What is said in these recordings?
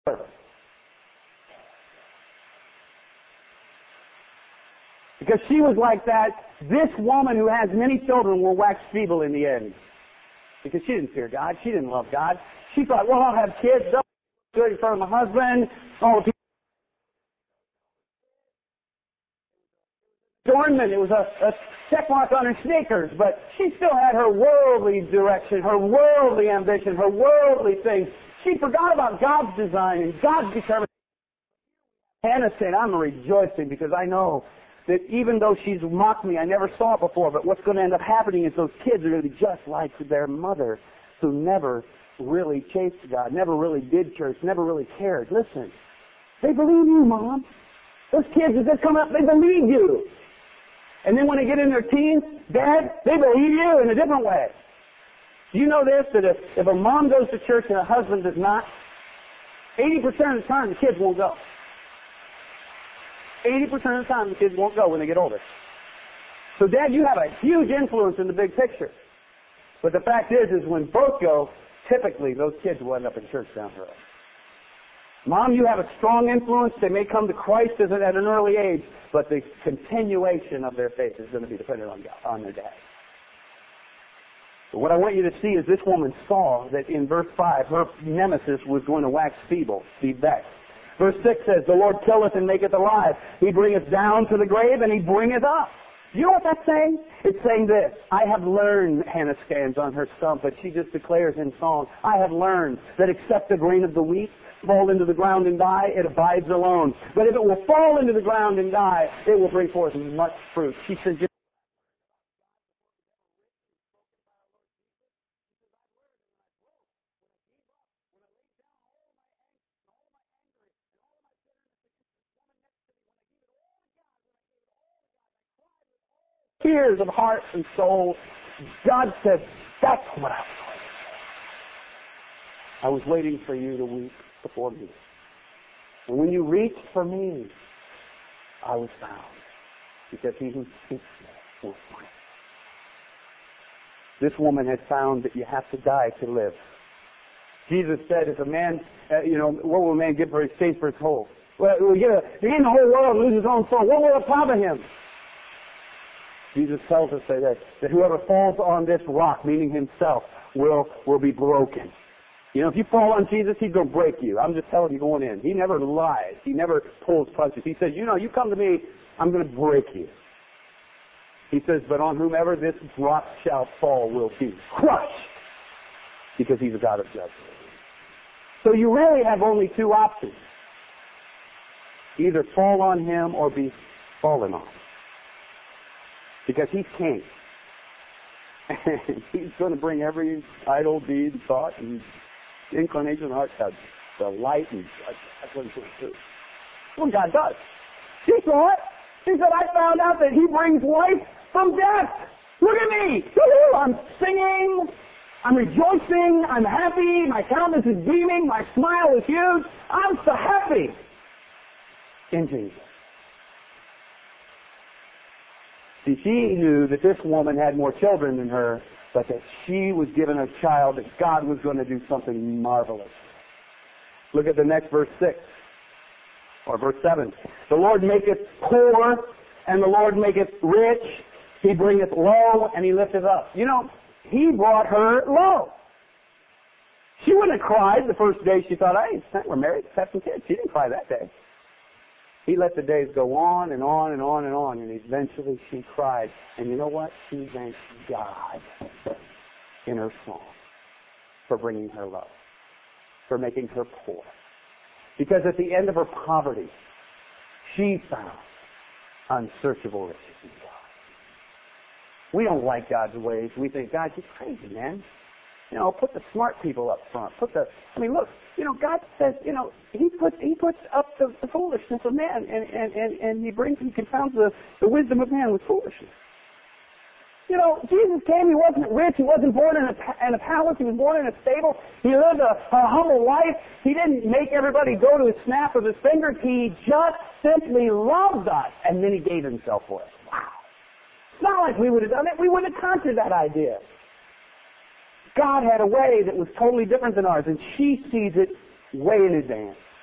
Because she was like that, this woman who has many children will wax feeble in the end. Because she didn't fear God. She didn't love God. She thought, well, I'll have kids. They'll be good in front of my husband. All the people. Adornment. It was a check mark on her sneakers. But she still had her worldly direction, her worldly ambition, her worldly things. She forgot about God's design and God's determination. Hannah said, I'm rejoicing because I know that even though she's mocked me, I never saw it before, but what's going to end up happening is those kids are going to be just like their mother, who never really chased God, never really did church, never really cared. Listen, they believe you, Mom. Those kids that just come up, they believe you. And then when they get in their teens, Dad, they believe you in a different way. Do you know this, that if a mom goes to church and a husband does not, 80% of the time the kids won't go. 80% of the time the kids won't go when they get older. So Dad, you have a huge influence in the big picture. But the fact is when both go, typically those kids will end up in church down the road. Mom, you have a strong influence. They may come to Christ at an early age, but the continuation of their faith is going to be dependent on God, on their dad. But what I want you to see is this woman saw that in verse 5, her nemesis was going to wax feeble, be vexed. Verse 6 says, the Lord killeth and maketh alive. He bringeth down to the grave and he bringeth up. You know what that's saying? It's saying this. I have learned, Hannah stands on her stump, but she just declares in song, I have learned that except the grain of the wheat fall into the ground and die, it abides alone. But if it will fall into the ground and die, it will bring forth much fruit. She says, tears of heart and soul. God said, that's what I was waiting for you to weep before me. And when you reached for me, I was found. Because he who seeks me will find. This woman had found that you have to die to live. Jesus said, if a man, what will a man give for his faith for his whole? Well, he gain the whole world and lose his own soul. What will it profit him? Jesus tells us that whoever falls on this rock, meaning himself, will be broken. You know, if you fall on Jesus, he's going to break you. I'm just telling you going in. He never lies. He never pulls punches. He says, you come to me, I'm going to break you. He says, but on whomever this rock shall fall will be crushed, because he's a God of judgment. So you really have only two options. Either fall on him or be fallen on. Because he's king. And he's going to bring every idle deed, thought, and inclination of the heart to light, and that's what he's going to do. That's what God does. He saw it. He said, I found out that he brings life from death. Look at me. I'm singing. I'm rejoicing. I'm happy. My countenance is beaming. My smile is huge. I'm so happy in Jesus. See, she knew that this woman had more children than her, but that she was given a child, that God was going to do something marvelous. Look at the next verse 6, or verse 7. The Lord maketh poor, and the Lord maketh rich. He bringeth low, and he lifteth up. You know, he brought her low. She wouldn't have cried the first day she thought, hey, we're married, let's have some kids. She didn't cry that day. He let the days go on and on and on and on, and eventually she cried. And you know what? She thanked God in her song for bringing her low, for making her poor. Because at the end of her poverty, she found unsearchable riches in God. We don't like God's ways. We think, God, you're crazy, man. Put the smart people up front. Look, God says, He puts up the foolishness of man, and He confounds the wisdom of man with foolishness. Jesus came, He wasn't rich, He wasn't born in a palace, He was born in a stable, He lived a humble life, He didn't make everybody go to a snap of His fingers, He just simply loved us, and then He gave Himself for us. Wow. It's not like we would have done it, we wouldn't have conquered that idea. God had a way that was totally different than ours, and she sees it way in advance.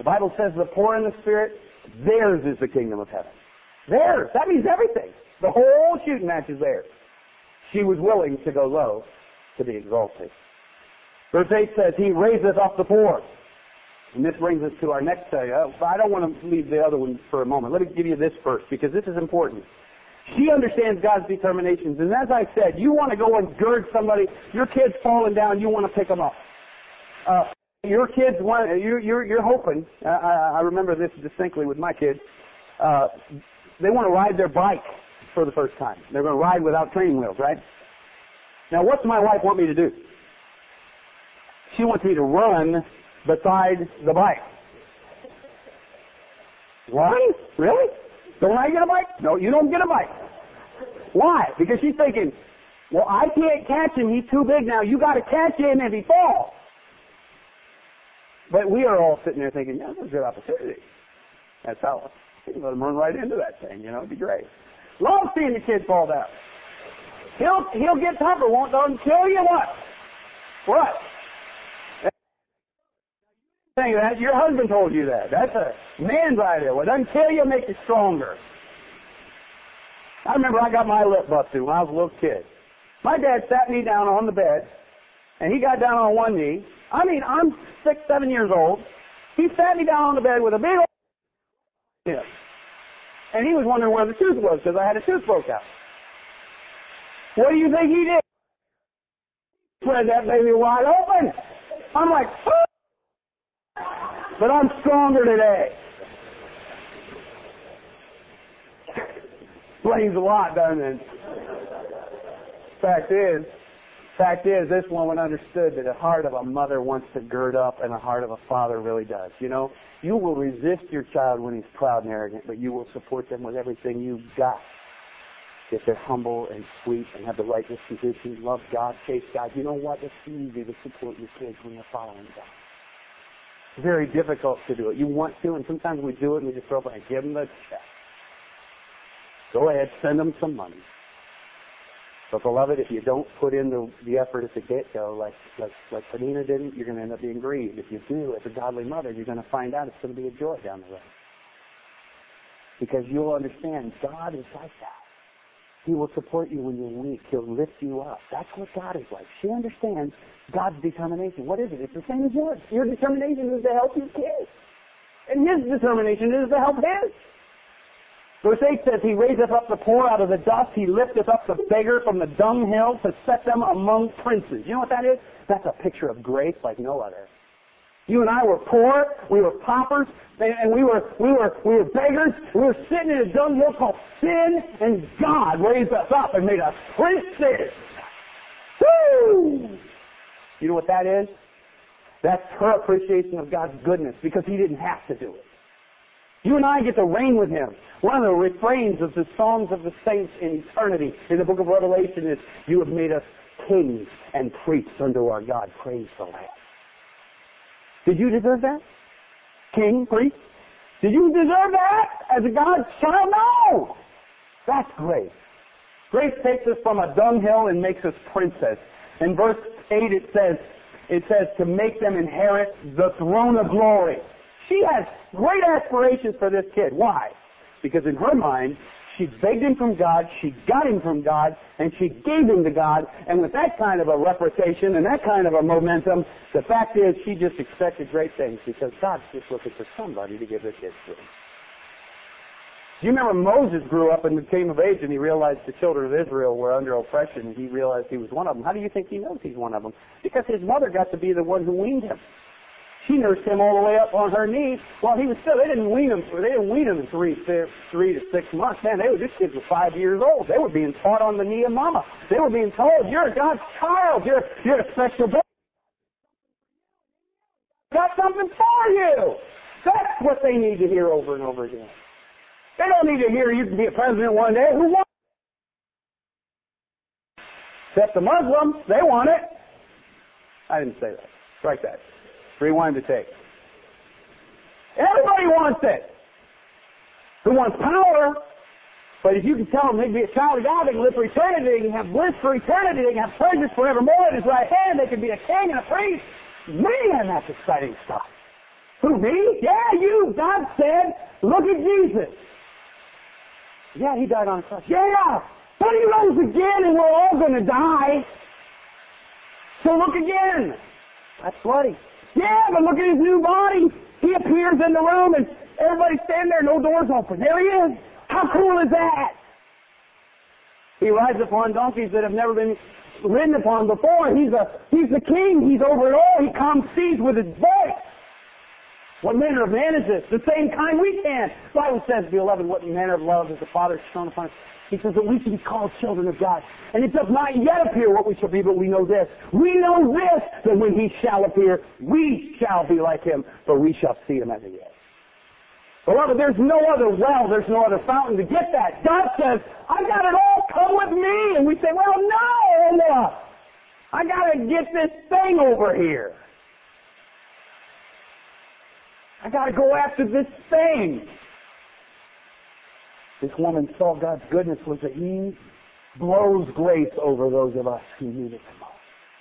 The Bible says the poor in the Spirit, theirs is the kingdom of heaven. Theirs. That means everything. The whole shooting match is theirs. She was willing to go low to be exalted. Verse 8 says, He raiseth up the poor. And this brings us to our next study. I don't want to leave the other one for a moment. Let me give you this first, because this is important. She understands God's determinations. And as I said, you want to go and gird somebody, your kid's falling down, you want to pick them up. Your kids want, you're hoping, I remember this distinctly with my kids, they want to ride their bike for the first time. They're going to ride without training wheels, right? Now, what's my wife want me to do? She wants me to run beside the bike. Run? Really? Don't I get a bike? No, you don't get a bike. Why? Because she's thinking, well, I can't catch him. He's too big now. You got to catch him if he falls. But we are all sitting there thinking, yeah, that's a good opportunity. That's how you can let him run right into that thing. You know, it'd be great. Love seeing the kid fall down. He'll get tougher, won't until you what? What? Saying that, your husband told you that. That's a man's idea. Well, doesn't kill you, make you stronger. I remember I got my lip busted when I was a little kid. My dad sat me down on the bed, and he got down on one knee. I mean, I'm 6, 7 years old. He sat me down on the bed with a big old hip. And he was wondering where the tooth was because I had a tooth broke out. What do you think he did? Spread that baby wide open. I'm like, oh! But I'm stronger today. Explains a lot, doesn't it? Fact is, this woman understood that the heart of a mother wants to gird up, and the heart of a father really does. You know, you will resist your child when he's proud and arrogant, but you will support them with everything you've got. If they're humble and sweet and have the right disposition, love God, chase God, you know what? It's easy to support your kids when they're following God. It's very difficult to do it. You want to, and sometimes we do it and we just throw up and give them the check. Go ahead, send them some money. But beloved, if you don't put in the effort at the get-go, like Penina didn't, you're going to end up being grieved. If you do, as a godly mother, you're going to find out it's going to be a joy down the road. Because you'll understand God is like that. He will support you when you're weak. He'll lift you up. That's what God is like. She understands God's determination. What is it? It's the same as yours. Your determination is to help your kids. And His determination is to help His. Verse 8 says, He raiseth up the poor out of the dust. He lifteth up the beggar from the dunghill to set them among princes. You know what that is? That's a picture of grace like no other. You and I were poor, we were paupers, and we were beggars. We were sitting in a dunghill called sin, and God raised us up and made us princes. Woo! You know what that is? That's her appreciation of God's goodness, because He didn't have to do it. You and I get to reign with Him. One of the refrains of the Songs of the Saints in eternity in the book of Revelation is, You have made us kings and priests unto our God. Praise the Lamb. Did you deserve that? King, priest? Did you deserve that as a God's child? No! That's grace. Grace takes us from a dunghill and makes us princess. In verse 8 it says to make them inherit the throne of glory. She has great aspirations for this kid. Why? Because in her mind, she begged him from God, she got him from God, and she gave him to God. And with that kind of a reputation and that kind of a momentum, the fact is she just expected great things because God's just looking for somebody to give their kids to him. Do you remember Moses grew up and became of age and he realized the children of Israel were under oppression and he realized he was one of them? How do you think he knows he's one of them? Because his mother got to be the one who weaned him. She nursed him all the way up on her knee while he was still. They didn't wean him in 3 to 6 months. Man, these kids were 5 years old. They were being taught on the knee of mama. They were being told, you're God's child. You're a special baby. Got something for you. That's what they need to hear over and over again. They don't need to hear you can be a president one day. Who wants it? Except the Muslims. They want it. I didn't say that. Strike that. Rewind the tape. Everybody wants it. Who wants power? But if you can tell them they can be a child of God, they can live for eternity, they can have bliss for eternity, they can have treasures forevermore in His right hand, they can be a king and a priest. Man, that's exciting stuff. Who, me? Yeah, you. God said, look at Jesus. Yeah, he died on a cross. Yeah, but he rose again and we're all going to die. So look again. That's bloody. Yeah, but look at his new body. He appears in the room and everybody's standing there, no doors open. There he is. How cool is that? He rides upon donkeys that have never been ridden upon before. He's the king. He's over it all. He calms seas with his voice. What manner of man is this? The same kind we can. The Bible says, beloved, what manner of love has the Father shown upon us? He says that we should be called children of God. And it does not yet appear what we shall be, but we know this. We know this, that when he shall appear, we shall be like him, for we shall see him as he is. Beloved, there's no other well, there's no other fountain to get that. God says, I got it all, come with me. And we say, well, no, I got to get this thing over here. I got to go after this thing. This woman saw God's goodness was that he blows grace over those of us who need it the most.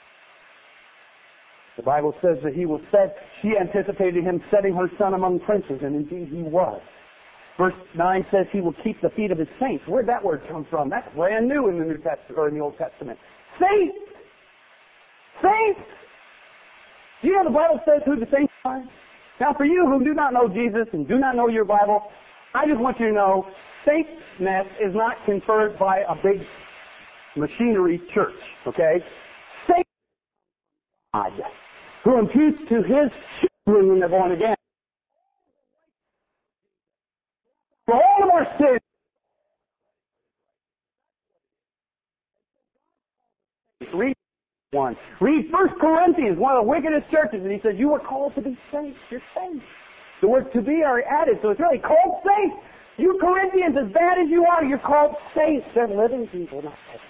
The Bible says that he will set, she anticipated him setting her son among princes, and indeed he was. Verse 9 says he will keep the feet of his saints. Where'd that word come from? That's brand new in the New Testament, or in the Old Testament. Saints! Saints! Do you know the Bible says who the saints are? Now for you who do not know Jesus and do not know your Bible, I just want you to know, saintness is not conferred by a big machinery church, okay? Saint God, who imputes to his children when they're born again. For all of our sins, read one. Read 1 Corinthians, one of the wickedest churches, and he says, you were called to be saints. You're saints. The word to be are added, so it's really called saints. You Corinthians, as bad as you are, you're called saints. They're living people, not dead.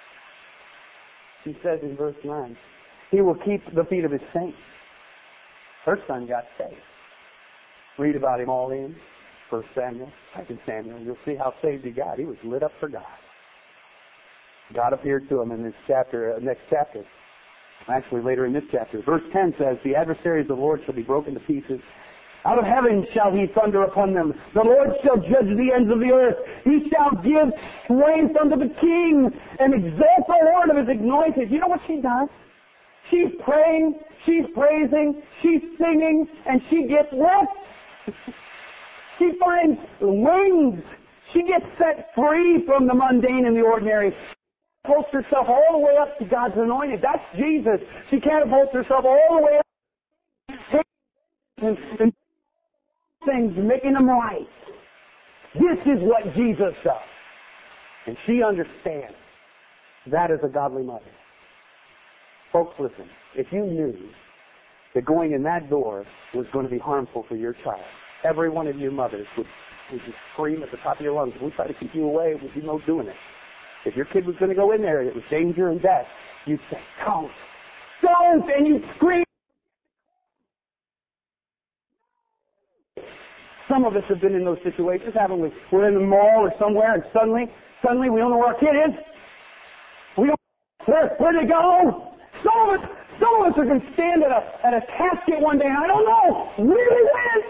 He says in verse 9, he will keep the feet of his saints. Her son got saved. Read about him all in 1 Samuel, 2 Samuel. You'll see how saved he got. He was lit up for God. God appeared to him in this chapter, next chapter. Actually, later in this chapter. Verse 10 says, the adversaries of the Lord shall be broken to pieces. Out of heaven shall he thunder upon them. The Lord shall judge the ends of the earth. He shall give strength unto the king and exalt the Lord of his anointed. You know what she does? She's praying, she's praising, she's singing, and she gets what? She finds wings. She gets set free from the mundane and the ordinary. She catapults herself all the way up to God's anointed. That's Jesus. She catapults herself all the way up and things, making them right. This is what Jesus does. And she understands that is a godly mother. Folks, listen, if you knew that going in that door was going to be harmful for your child, every one of you mothers would just scream at the top of your lungs, we try to keep you away, we'd be no doing it. If your kid was going to go in there and it was danger and death, you'd say, don't, and you'd scream. Some of us have been in those situations, haven't we? We're in the mall or somewhere, and suddenly we don't know where our kid is. We don't where they go. Some of us are going to stand at a casket one day, and I don't know where they went.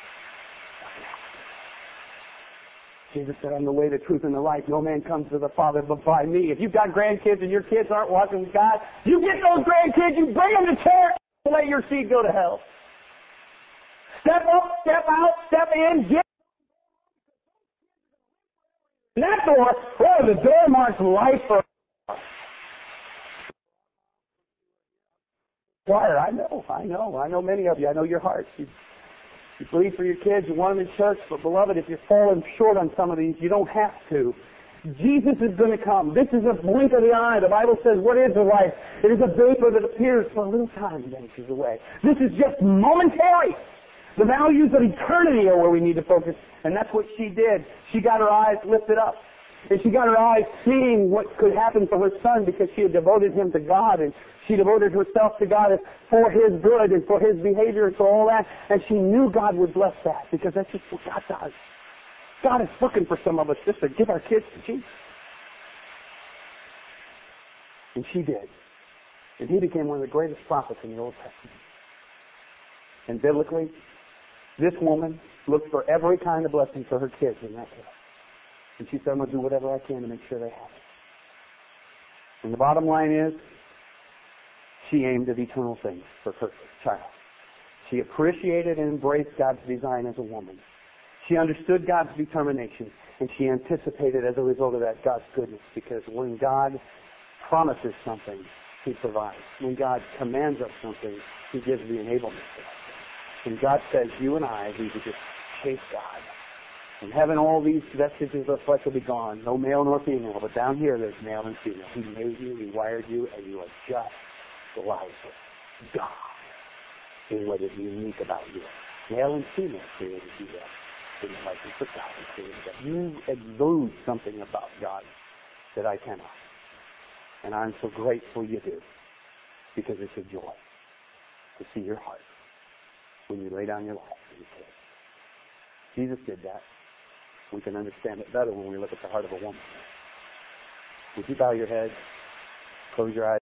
Jesus said, I'm the way, the truth, and the life. No man comes to the Father but by me. If you've got grandkids and your kids aren't walking with God, you get those grandkids, you bring them to church, and let your seed go to hell. Step up, step out, step in, get in that door. Oh, the door marks life for choir. I know many of you. I know your hearts. You believe for your kids, you want them in church, but beloved, if you're falling short on some of these, you don't have to. Jesus is going to come. This is a blink of the eye. The Bible says, what is the life? It is a vapor that appears for a little time and vanishes away. This is just momentary. The values of eternity are where we need to focus, and that's what she did. She got her eyes lifted up, and she got her eyes seeing what could happen for her son because she had devoted him to God, and she devoted herself to God for his good and for his behavior and for all that, and she knew God would bless that because that's just what God does. God is looking for some of us just to give our kids to Jesus. And she did. And he became one of the greatest prophets in the Old Testament. And biblically, This woman looked for every kind of blessing for her kids in that case. And she said, I'm going to do whatever I can to make sure they have it. And the bottom line is, she aimed at eternal things for her child. She appreciated and embraced God's design as a woman. She understood God's determination, and she anticipated as a result of that God's goodness, because when God promises something, He provides. When God commands us something, He gives the enablement to us. When God says, you and I, we would just chase God. In heaven, all these vestiges of flesh will be gone, no male nor female, but down here there's male and female. He made you, He wired you, and you are just like God in what is unique about you. Male and female created you in the likeness of God. He created that. You exude something about God that I cannot. And I'm so grateful you do, because it's a joy to see your heart when you lay down your life for your kids. Jesus did that. We can understand it better when we look at the heart of a woman. Would you bow your head, close your eyes?